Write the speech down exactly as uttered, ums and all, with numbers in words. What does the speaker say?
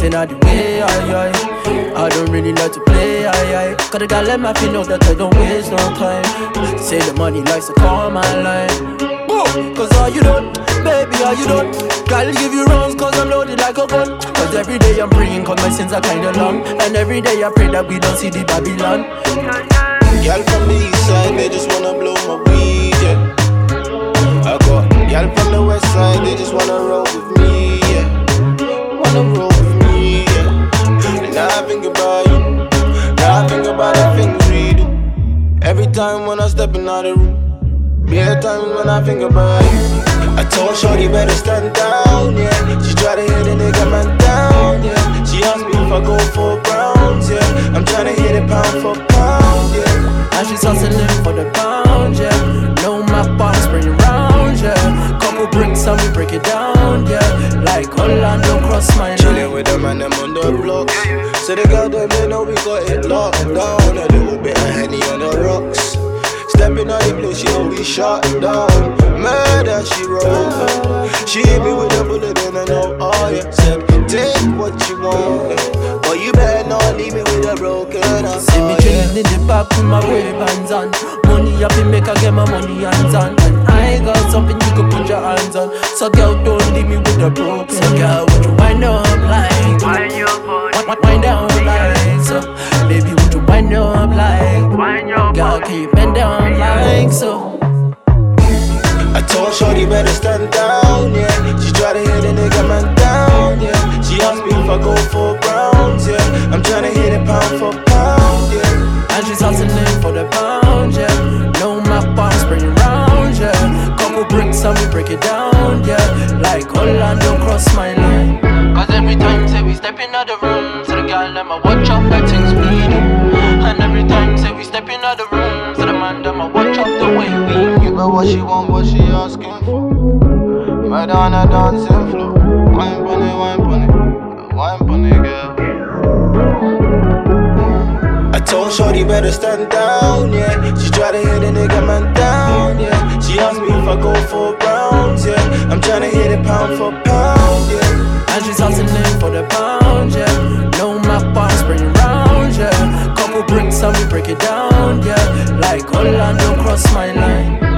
getting out the way, aye, aye. I don't really like to play, aye, aye. Cause the girl let me feel know that I don't waste no time. Say the money likes to call my line. Boom, cause all you done, baby, all you done. Girl give you runs cause I'm loaded like a gun. Cause every day I'm praying cause my sins are kinda long. And every day I pray that we don't see the Babylon. Y'all from the east side, they just wanna blow my weed, yeah. I got y'all from the west side, they just wanna roll with me, yeah. Wanna roll with me, yeah. And now I think about you, now I think about the things we do. Every time when I step in out the room, yeah, times when I think about you. I told Shorty better stand down, yeah. She try to hit a nigga man down, yeah. She asked me if I go for rounds, yeah. I'm tryna hit it pound for pound, yeah. And she's hustling for the pound, yeah. No map on spring around, yeah. Couple bricks and we break it down, yeah. Like Holland, don't cross my line. Chillin' with them and them on the blocks. So they got them, they know we got it locked down. A little bit of Henny on the rocks. Stepping out the place, she always shot down. Murder, she rolled. She hit me with a bullet and I know, oh yeah. Said, take what you want, but you better not leave me with a broken heart. See me chillin' in the back with my Ray-Bans on. Money up in make I get my money hands on. And I got something you could put your hands on. So girl, don't leave me with a broken. So girl, would you wind up like? Wind your boy. Wind down like so. Baby, would you wind up like? Wind your Girl, boy. can you bend down like so? I told Shorty better stand down, yeah. She try to hit a nigga man down, yeah. She asked me if I go for rounds, yeah. I'm tryna hit it pound for pound, yeah. And she's hustling for the pound, yeah. No map on spring around, yeah. Couple bricks and we break it down, yeah. Like Holland, don't cross my line. Cause every time say we step in the room, so the girl them a watch out the things we do. And every time say we step in the room, so the man them a watch out the way we Give her what she want, what she asking for. Murder on a dancing floor. Wine bunny, wine bunny, wine bunny girl. I told Shorty better stand down, yeah. She try to hit a nigga man down, yeah. She asked me if I go for rounds, yeah. I'm tryna hit it pound for pound, yeah. And she's hustling for the pound, yeah. No map on spring around, yeah. Couple bricks and we break it down, yeah. Like Holland, don't cross my line.